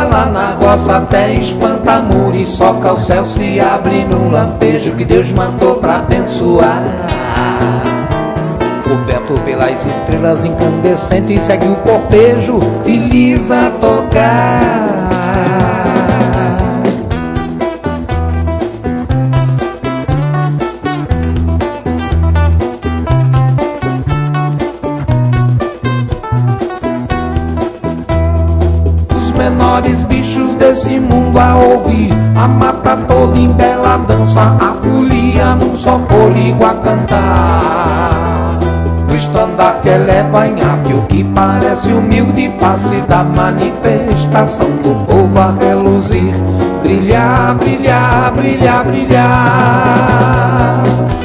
lá na roça até Espantamur, e só que o céu se abre num lampejo que Deus mandou pra abençoar. Coberto pelas estrelas incandescentes, segue o cortejo feliz a tocar. Menores bichos desse mundo a ouvir, a mata toda em bela dança, a folia num só fôlego a cantar. O estandarte eleva em arte o que parece humilde face da manifestação do povo a reluzir, brilhar, brilhar, brilhar, brilhar.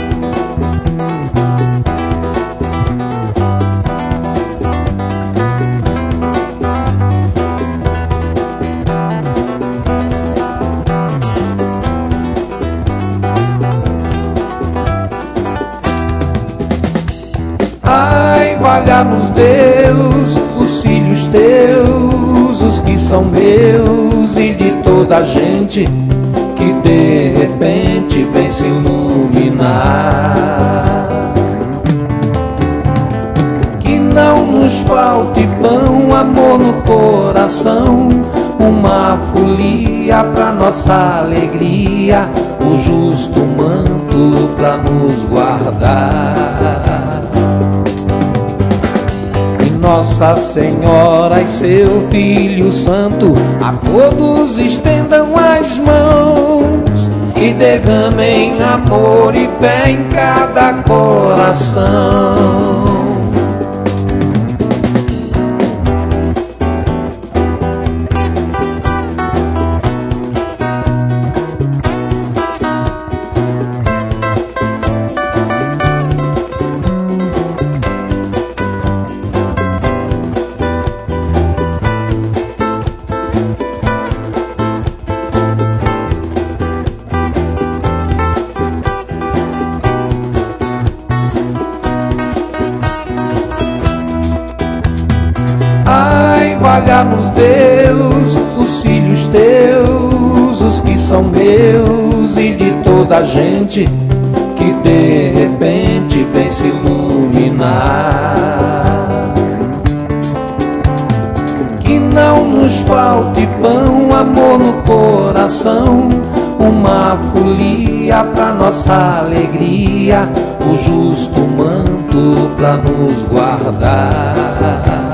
Ai, valha-nos Deus, os filhos teus, os que são meus e de toda a gente que de repente vem se iluminar. Que não nos falte pão, amor no coração, uma folia pra nossa alegria, o justo manto pra nos guardar. Nossa Senhora e seu Filho Santo a todos estendam as mãos e derramem amor e fé em cada coração. Valha-nos Deus, os filhos teus, os que são meus e de toda a gente que de repente vem se iluminar. Que não nos falte pão, amor no coração, uma folia pra nossa alegria, o justo manto pra nos guardar.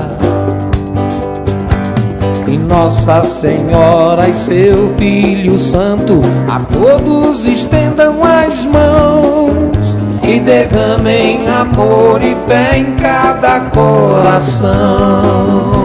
E Nossa Senhora e seu Filho Santo a todos estendam as mãos e derramem amor e fé em cada coração.